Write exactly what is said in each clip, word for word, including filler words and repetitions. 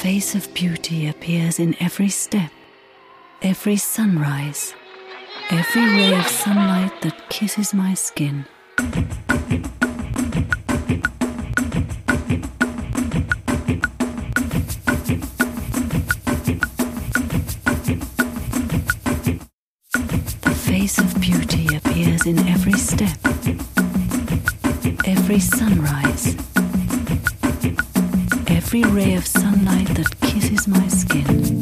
face of beauty appears in every step, every sunrise, every ray of sunlight that kisses my skin. The face of beauty appears in every step, every sunrise, every ray of sunlight that kisses my skin.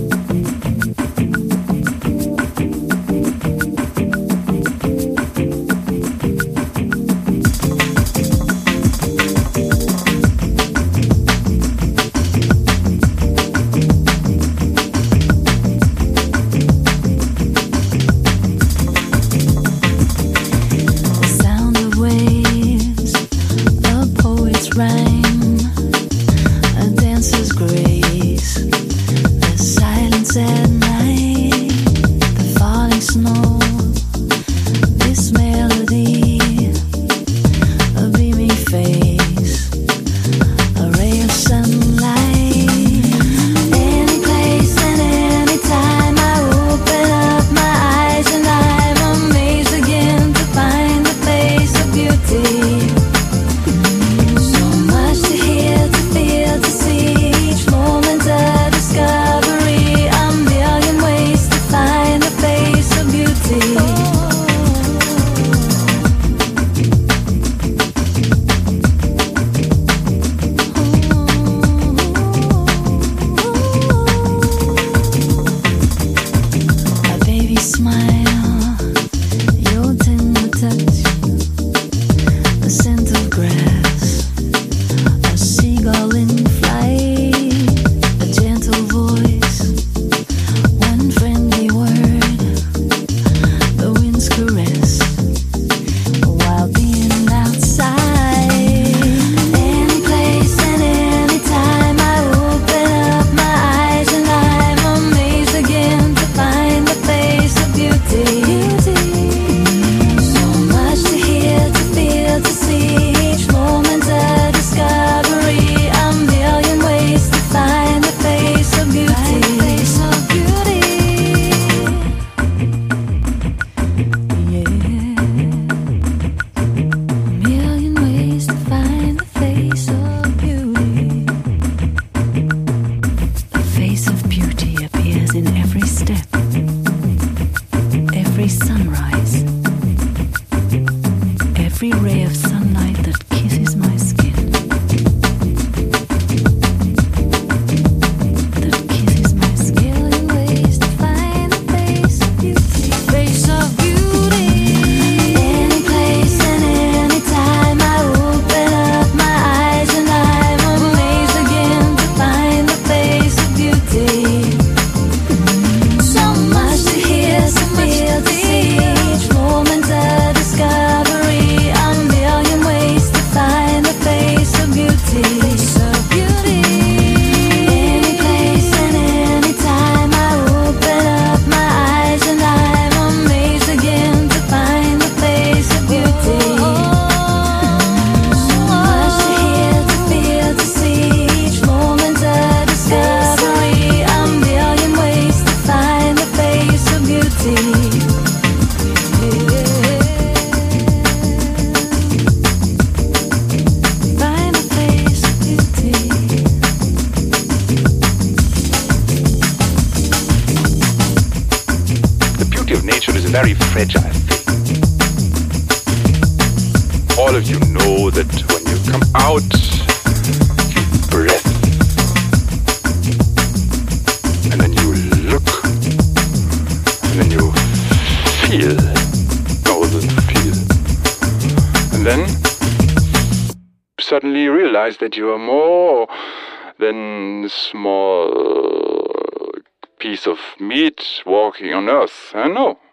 Very fragile thing. All of you know that when you come out, you breath, and then you look, and then you feel, no, feel, and then suddenly you realize that you are more than a small piece of meat walking on earth. I know.